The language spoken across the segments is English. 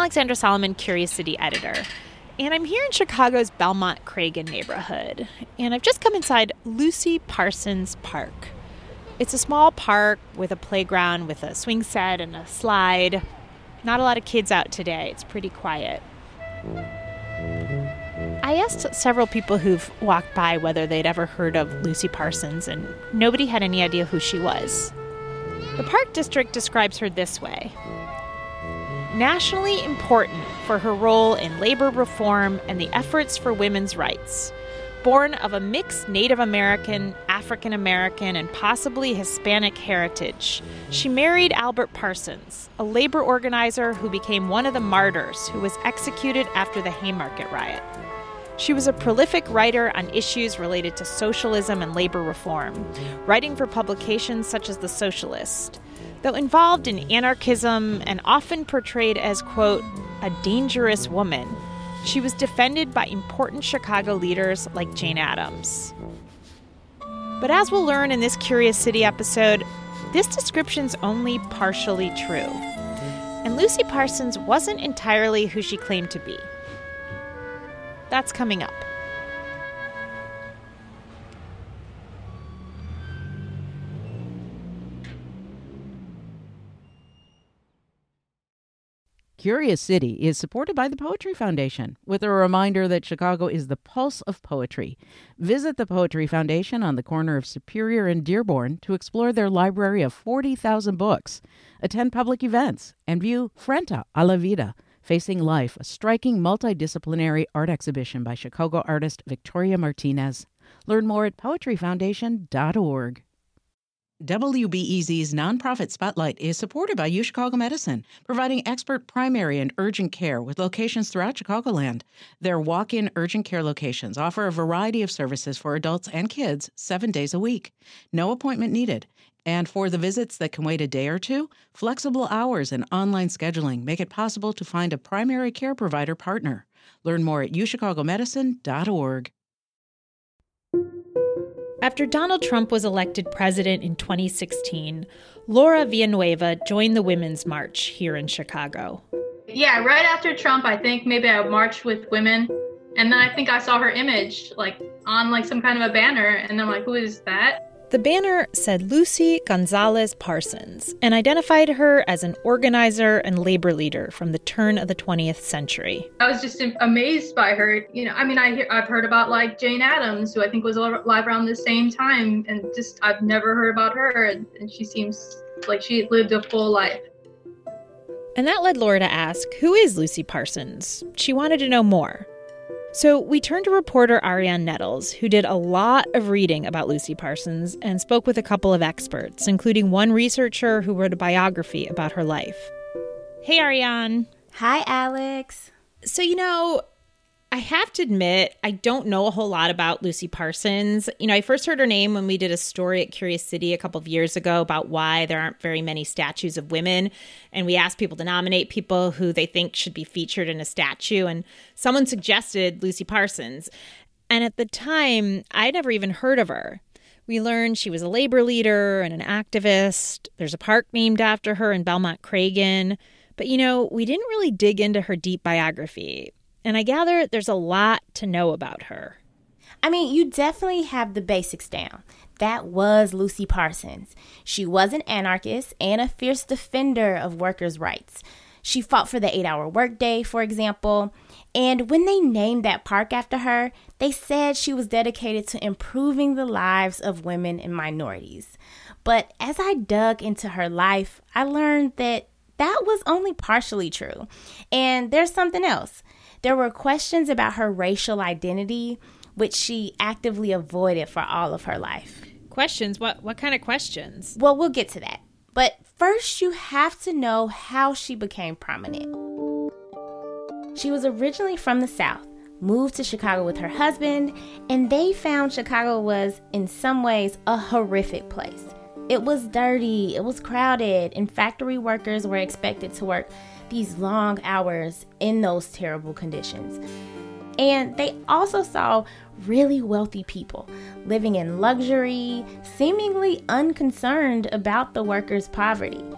Alexandra Solomon, Curious City editor, and I'm here in Chicago's Belmont-Cragen neighborhood, and I've just come inside Lucy Parsons Park. It's a small park with a playground with a swing set and a slide. Not a lot of kids out today. It's pretty quiet. I asked several people who've walked by whether they'd ever heard of Lucy Parsons, and nobody had any idea who she was. The Park District describes her this way: nationally important for her role in labor reform and the efforts for women's rights. Born of a mixed Native American, African American, and possibly Hispanic heritage, she married Albert Parsons, a labor organizer who became one of the martyrs who was executed after the Haymarket riot. She was a prolific writer on issues related to socialism and labor reform, writing for publications such as The Socialist. Though involved in anarchism and often portrayed as, quote, a dangerous woman, she was defended by important Chicago leaders like Jane Addams. But as we'll learn in this Curious City episode, this description's only partially true. And Lucy Parsons wasn't entirely who she claimed to be. That's coming up. Curious City is supported by the Poetry Foundation, with a reminder that Chicago is the pulse of poetry. Visit the Poetry Foundation on the corner of Superior and Dearborn to explore their library of 40,000 books, attend public events, and view Frente a la Vida, Facing Life, a striking multidisciplinary art exhibition by Chicago artist Victoria Martinez. Learn more at poetryfoundation.org. WBEZ's nonprofit Spotlight is supported by UChicago Medicine, providing expert primary and urgent care with locations throughout Chicagoland. Their walk-in urgent care locations offer a variety of services for adults and kids 7 days a week. No appointment needed. And for the visits that can wait a day or two, flexible hours and online scheduling make it possible to find a primary care provider partner. Learn more at uChicagoMedicine.org. After Donald Trump was elected president in 2016, Laura Villanueva joined the Women's March here in Chicago. Yeah, right after Trump, I think maybe I marched with women. And then I think I saw her image on some kind of a banner. And I'm like, who is that? The banner said Lucy Gonzalez Parsons and identified her as an organizer and labor leader from the turn of the 20th century. I was just amazed by her. I've heard about Jane Addams, who I think was alive around the same time, and just I've never heard about her. And she seems like she lived a full life. And that led Laura to ask, who is Lucy Parsons? She wanted to know more. So we turned to reporter Ariane Nettles, who did a lot of reading about Lucy Parsons and spoke with a couple of experts, including one researcher who wrote a biography about her life. Hey, Ariane. Hi, Alex. So, I have to admit, I don't know a whole lot about Lucy Parsons. I first heard her name when we did a story at Curious City a couple of years ago about why there aren't very many statues of women. And we asked people to nominate people who they think should be featured in a statue. And someone suggested Lucy Parsons. And at the time, I'd never even heard of her. We learned she was a labor leader and an activist. There's a park named after her in Belmont-Cragen. But, we didn't really dig into her deep biography. And I gather there's a lot to know about her. You definitely have the basics down. That was Lucy Parsons. She was an anarchist and a fierce defender of workers' rights. She fought for the 8-hour workday, for example. And when they named that park after her, they said she was dedicated to improving the lives of women and minorities. But as I dug into her life, I learned that was only partially true. And there's something else. There were questions about her racial identity, which she actively avoided for all of her life. Questions? What kind of questions? Well, we'll get to that. But first, you have to know how she became prominent. She was originally from the South, moved to Chicago with her husband, and they found Chicago was, in some ways, a horrific place. It was dirty, it was crowded, and factory workers were expected to work these long hours in those terrible conditions. And they also saw really wealthy people living in luxury, seemingly unconcerned about the workers' poverty.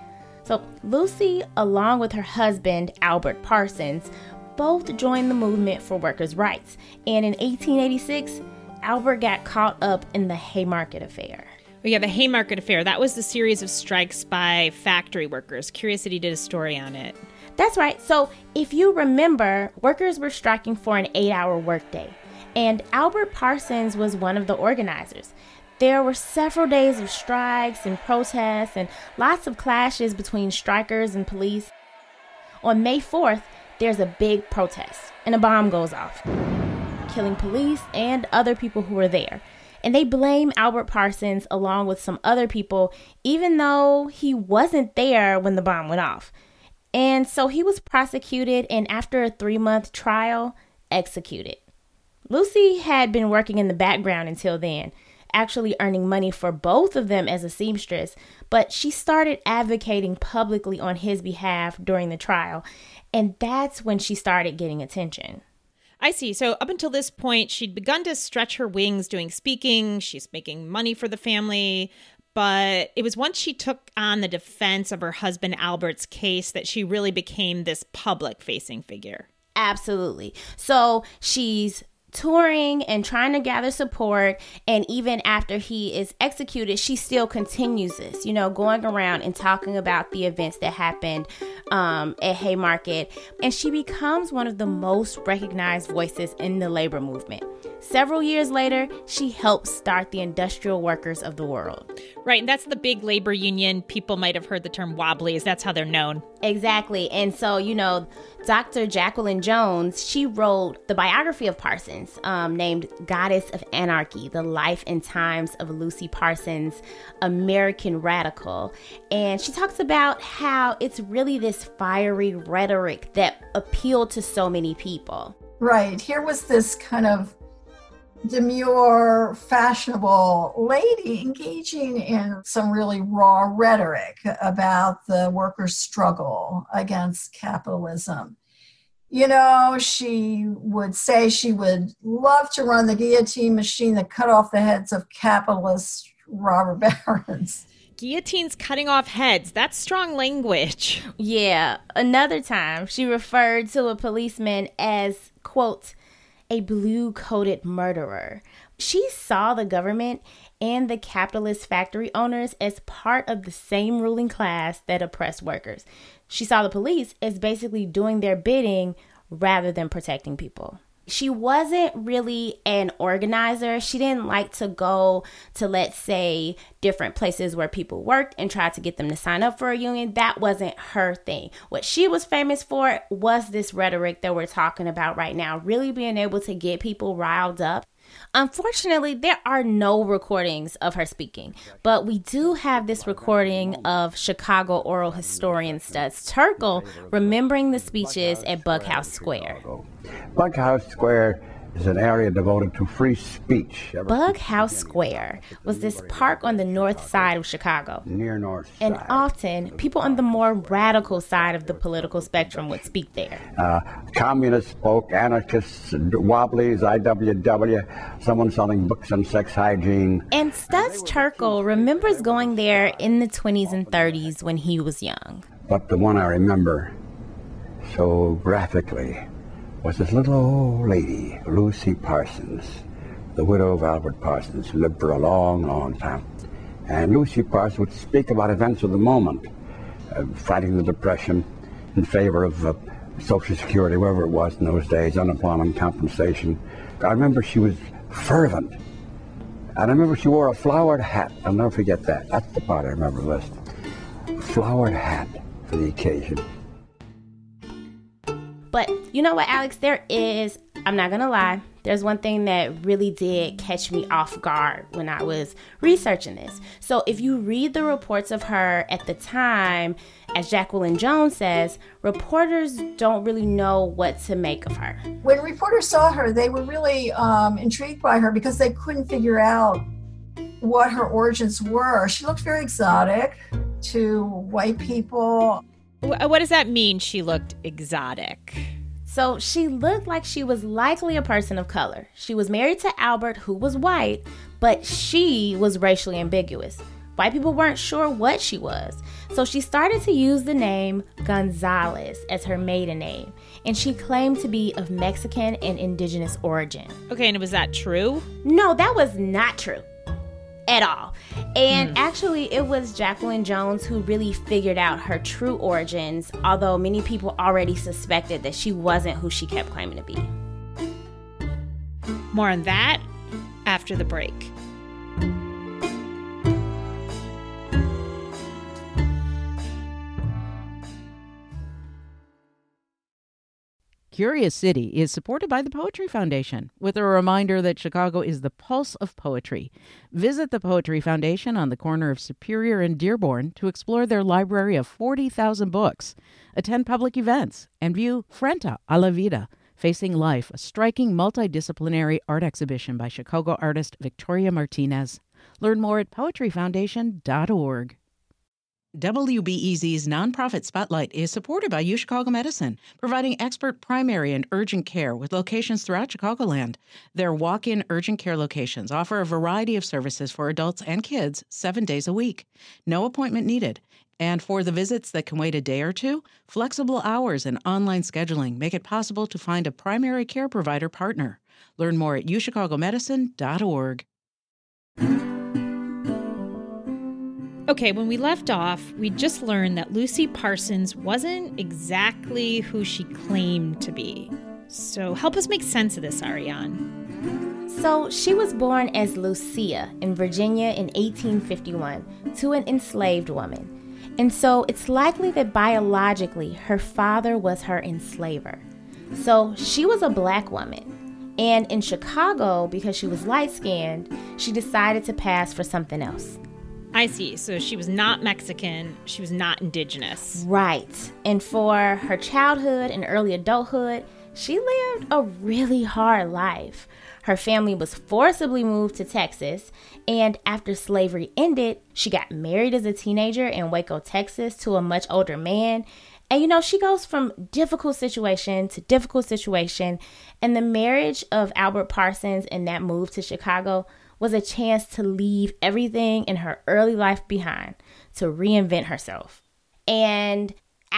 So Lucy, along with her husband, Albert Parsons, both joined the movement for workers' rights. And in 1886, Albert got caught up in the Haymarket Affair. Oh, yeah, the Haymarket Affair. That was the series of strikes by factory workers. Curiosity did a story on it. That's right. So if you remember, workers were striking for an 8-hour workday. And Albert Parsons was one of the organizers. There were several days of strikes and protests and lots of clashes between strikers and police. On May 4th, there's a big protest and a bomb goes off, killing police and other people who were there. And they blame Albert Parsons along with some other people, even though he wasn't there when the bomb went off. And so he was prosecuted and after a 3-month trial, executed. Lucy had been working in the background until then, actually earning money for both of them as a seamstress, but she started advocating publicly on his behalf during the trial, and that's when she started getting attention. I see. So up until this point, she'd begun to stretch her wings doing speaking. She's making money for the family. But it was once she took on the defense of her husband Albert's case that she really became this public-facing figure. Absolutely. So she's touring and trying to gather support, and even after he is executed, she still continues this, going around and talking about the events that happened at Haymarket, and she becomes one of the most recognized voices in the labor movement. Several years later, she helped start the Industrial Workers of the World. Right, and that's the big labor union. People might have heard the term Wobblies. That's how they're known. Exactly. And so, Dr. Jacqueline Jones, she wrote the biography of Parsons, named Goddess of Anarchy, The Life and Times of Lucy Parsons, American Radical. And she talks about how it's really this fiery rhetoric that appealed to so many people. Right. Here was this kind of demure, fashionable lady engaging in some really raw rhetoric about the workers' struggle against capitalism. She would say she would love to run the guillotine machine that cut off the heads of capitalist robber barons. Guillotines cutting off heads. That's strong language. Yeah. Another time, she referred to a policeman as, quote, a blue-coated murderer. She saw the government and the capitalist factory owners as part of the same ruling class that oppressed workers. She saw the police as basically doing their bidding rather than protecting people. She wasn't really an organizer. She didn't like to go to, let's say, different places where people worked and try to get them to sign up for a union. That wasn't her thing. What she was famous for was this rhetoric that we're talking about right now, really being able to get people riled up. Unfortunately, there are no recordings of her speaking, but we do have this recording of Chicago oral historian Studs Terkel remembering the speeches at Bughouse Square. Bughouse Square is an area devoted to free speech. Bughouse Square was this park on the north side of Chicago. Near north side. And often, people on the more radical side of the political spectrum would speak there. Communists spoke, anarchists, Wobblies, IWW, someone selling books on sex hygiene. And Studs Terkel remembers going there in the 20s and 30s when he was young. But the one I remember so graphically was this little old lady, Lucy Parsons, the widow of Albert Parsons, who lived for a long, long time. And Lucy Parsons would speak about events of the moment, fighting the Depression in favor of Social Security, wherever it was in those days, unemployment compensation. I remember she was fervent. And I remember she wore a flowered hat. I'll never forget that. That's the part I remember best. A flowered hat for the occasion. But you know what, Alex? I'm not going to lie, there's one thing that really did catch me off guard when I was researching this. So if you read the reports of her at the time, as Jacqueline Jones says, reporters don't really know what to make of her. When reporters saw her, they were really intrigued by her because they couldn't figure out what her origins were. She looked very exotic to white people. What does that mean, she looked exotic? So she looked like she was likely a person of color. She was married to Albert, who was white, but she was racially ambiguous. white people weren't sure what she was. So she started to use the name Gonzalez as her maiden name, and she claimed to be of Mexican and indigenous origin. Okay, and was that true? No, that was not true at all. And actually, it was Jacqueline Jones who really figured out her true origins, although many people already suspected that she wasn't who she kept claiming to be. More on that after the break. Curious City is supported by the Poetry Foundation, with a reminder that Chicago is the pulse of poetry. Visit the Poetry Foundation on the corner of Superior and Dearborn to explore their library of 40,000 books, attend public events, and view Frente a la Vida, Facing Life, a striking multidisciplinary art exhibition by Chicago artist Victoria Martinez. Learn more at poetryfoundation.org. WBEZ's nonprofit Spotlight is supported by UChicago Medicine, providing expert primary and urgent care with locations throughout Chicagoland. Their walk-in urgent care locations offer a variety of services for adults and kids 7 days a week. No appointment needed. And for the visits that can wait a day or two, flexible hours and online scheduling make it possible to find a primary care provider partner. Learn more at uChicagoMedicine.org. Okay, when we left off, we just learned that Lucy Parsons wasn't exactly who she claimed to be. So help us make sense of this, Ariane. So she was born as Lucia in Virginia in 1851 to an enslaved woman. And so it's likely that biologically her father was her enslaver. So she was a black woman. And in Chicago, because she was light-skinned, she decided to pass for something else. I see. So she was not Mexican. She was not indigenous. Right. And for her childhood and early adulthood, she lived a really hard life. Her family was forcibly moved to Texas, and after slavery ended, she got married as a teenager in Waco, Texas, to a much older man. And you know, she goes from difficult situation to difficult situation, and the marriage of Albert Parsons and that move to Chicago was a chance to leave everything in her early life behind, to reinvent herself. And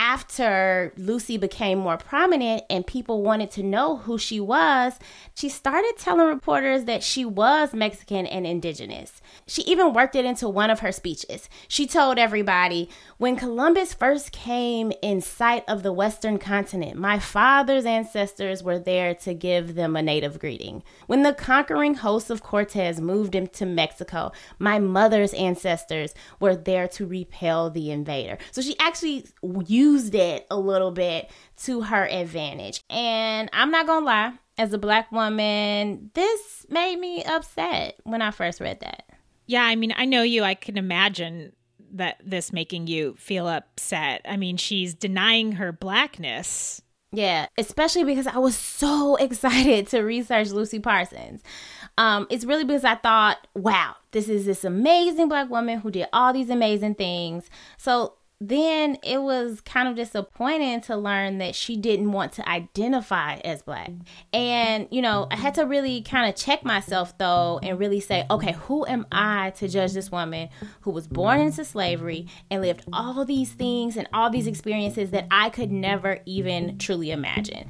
after Lucy became more prominent and people wanted to know who she was, she started telling reporters that she was Mexican and indigenous. She even worked it into one of her speeches. She told everybody, "When Columbus first came in sight of the Western continent, my father's ancestors were there to give them a native greeting. When the conquering hosts of Cortez moved into Mexico, my mother's ancestors were there to repel the invader." So she actually used it a little bit to her advantage. And I'm not gonna lie, as a black woman, this made me upset when I first read that. Yeah, I mean, I know you. I can imagine that this making you feel upset. I mean, she's denying her blackness. Yeah, especially because I was so excited to research Lucy Parsons. It's really because I thought, wow, this is this amazing black woman who did all these amazing things. So then it was kind of disappointing to learn that she didn't want to identify as black. And, you know, I had to really kind of check myself, though, and really say, okay, who am I to judge this woman who was born into slavery and lived all these things and all these experiences that I could never even truly imagine?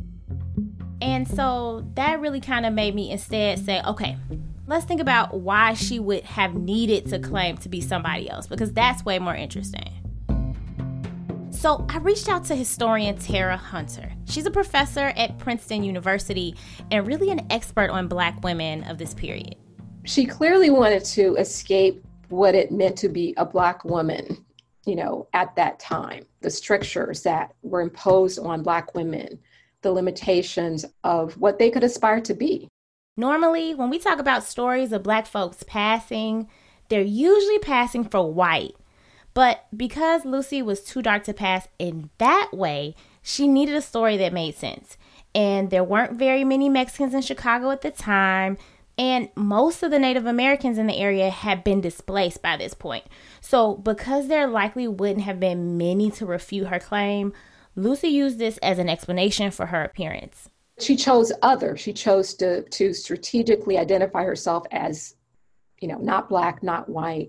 And so that really kind of made me instead say, okay, let's think about why she would have needed to claim to be somebody else, because that's way more interesting. So I reached out to historian Tara Hunter. She's a professor at Princeton University and really an expert on black women of this period. She clearly wanted to escape what it meant to be a black woman, you know, at that time, the strictures that were imposed on black women, the limitations of what they could aspire to be. Normally, when we talk about stories of black folks passing, they're usually passing for white. But because Lucy was too dark to pass in that way, she needed a story that made sense. And there weren't very many Mexicans in Chicago at the time, and most of the Native Americans in the area had been displaced by this point. So because there likely wouldn't have been many to refute her claim, Lucy used this as an explanation for her appearance. She chose other. She chose to strategically identify herself as, you know, not black, not white,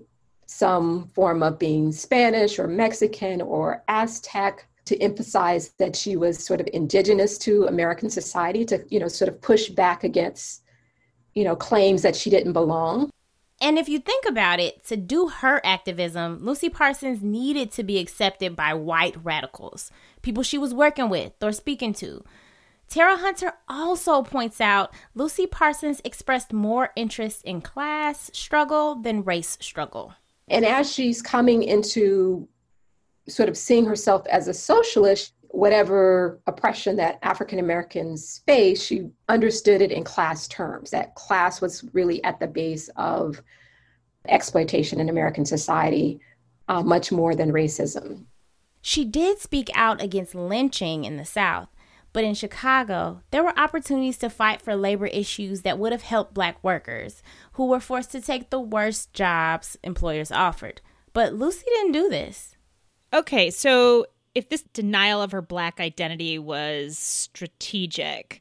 some form of being Spanish or Mexican or Aztec, to emphasize that she was sort of indigenous to American society, to, sort of push back against, claims that she didn't belong. And if you think about it, to do her activism, Lucy Parsons needed to be accepted by white radicals, people she was working with or speaking to. Tara Hunter also points out Lucy Parsons expressed more interest in class struggle than race struggle. And as she's coming into sort of seeing herself as a socialist, whatever oppression that African Americans face, she understood it in class terms, that class was really at the base of exploitation in American society, much more than racism. She did speak out against lynching in the South, but in Chicago, there were opportunities to fight for labor issues that would have helped Black workers who were forced to take the worst jobs employers offered. But Lucy didn't do this. Okay, so if this denial of her Black identity was strategic,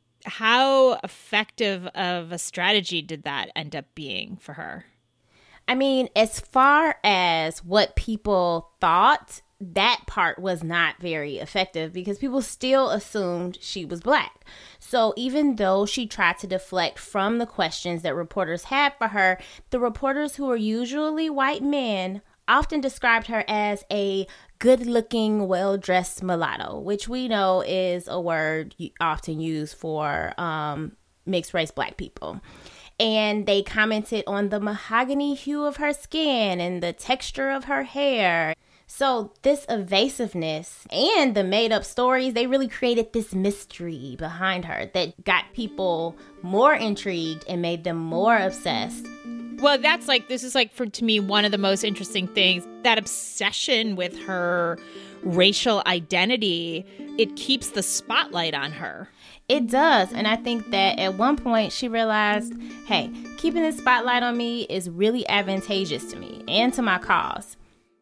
how effective of a strategy did that end up being for her? I mean, as far as what people thought, that part was not very effective because people still assumed she was Black. So even though she tried to deflect from the questions that reporters had for her, the reporters, who were usually white men, often described her as a good-looking, well-dressed mulatto, which we know is a word often used for mixed-race Black people. And they commented on the mahogany hue of her skin and the texture of her hair. So this evasiveness and the made-up stories, they really created this mystery behind her that got people more intrigued and made them more obsessed. Well, this is to me, one of the most interesting things. That obsession with her racial identity, it keeps the spotlight on her. It does. And I think that at one point she realized, hey, keeping the spotlight on me is really advantageous to me and to my cause.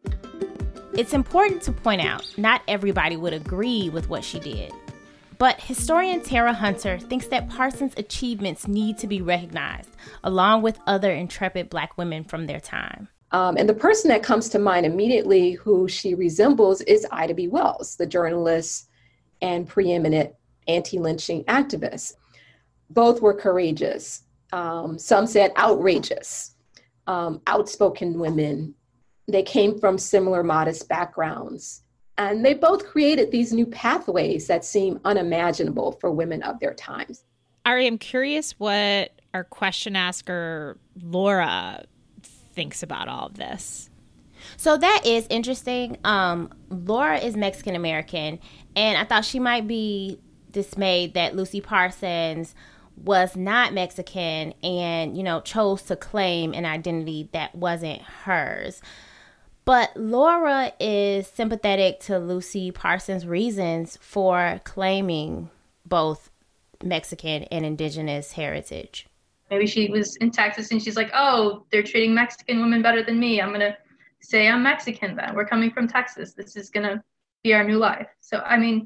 It's important to point out, not everybody would agree with what she did. But historian Tara Hunter thinks that Parsons' achievements need to be recognized, along with other intrepid Black women from their time. And the person that comes to mind immediately who she resembles is Ida B. Wells, the journalist and preeminent anti-lynching activist. Both were courageous. Some said outrageous, outspoken women. They came from similar modest backgrounds. And they both created these new pathways that seem unimaginable for women of their times. Ari, I'm curious what our question asker, Laura, thinks about all of this. So that is interesting. Laura is Mexican American, and I thought she might be dismayed that Lucy Parsons was not Mexican and, chose to claim an identity that wasn't hers. But Laura is sympathetic to Lucy Parsons' reasons for claiming both Mexican and indigenous heritage. Maybe she was in Texas and she's like, oh, they're treating Mexican women better than me. I'm going to say I'm Mexican then. We're coming from Texas. This is going to be our new life. So,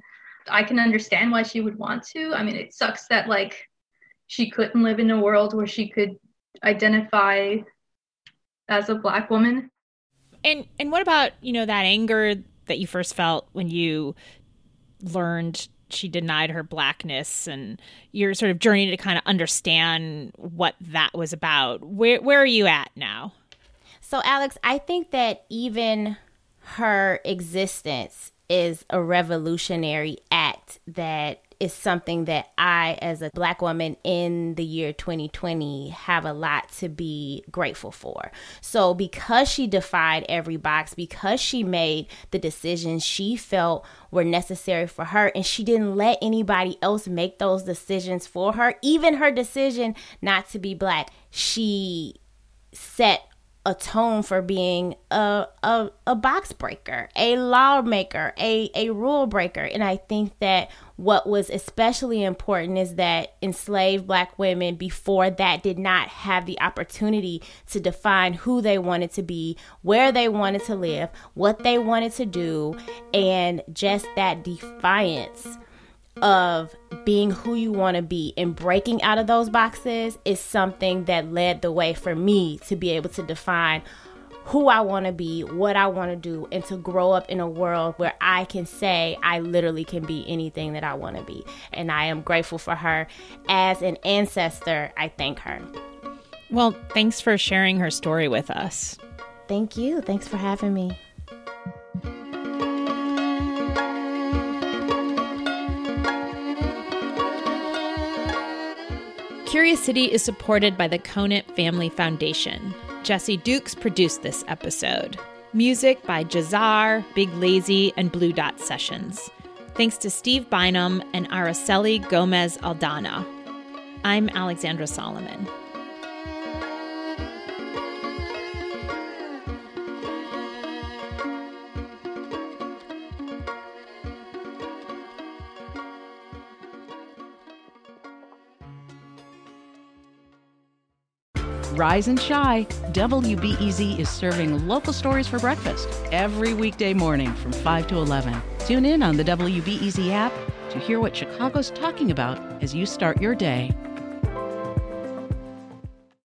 I can understand why she would want to. It sucks that, she couldn't live in a world where she could identify as a Black woman. And what about, that anger that you first felt when you learned she denied her Blackness and your sort of journey to kind of understand what that was about? Where are you at now? So, Alex, I think that even her existence is a revolutionary act that is something that I, as a Black woman in the year 2020, have a lot to be grateful for. So because she defied every box, because she made the decisions she felt were necessary for her, and she didn't let anybody else make those decisions for her, even her decision not to be Black, she set a tone for being a box breaker, a lawmaker, a rule breaker. And I think that what was especially important is that enslaved Black women before that did not have the opportunity to define who they wanted to be, where they wanted to live, what they wanted to do, and just that defiance of being who you want to be and breaking out of those boxes is something that led the way for me to be able to define who I want to be, what I want to do, and to grow up in a world where I can say I literally can be anything that I want to be. And I am grateful for her. As an ancestor, I thank her. Well, thanks for sharing her story with us. Thank you. Thanks for having me. Curious City is supported by the Conant Family Foundation. Jesse Dukes produced this episode. Music by Jazar, Big Lazy, and Blue Dot Sessions. Thanks to Steve Bynum and Araceli Gomez Aldana. I'm Alexandra Solomon. Rise and shine. WBEZ is serving local stories for breakfast every weekday morning from 5 to 11. Tune in on the WBEZ app to hear what Chicago's talking about as you start your day.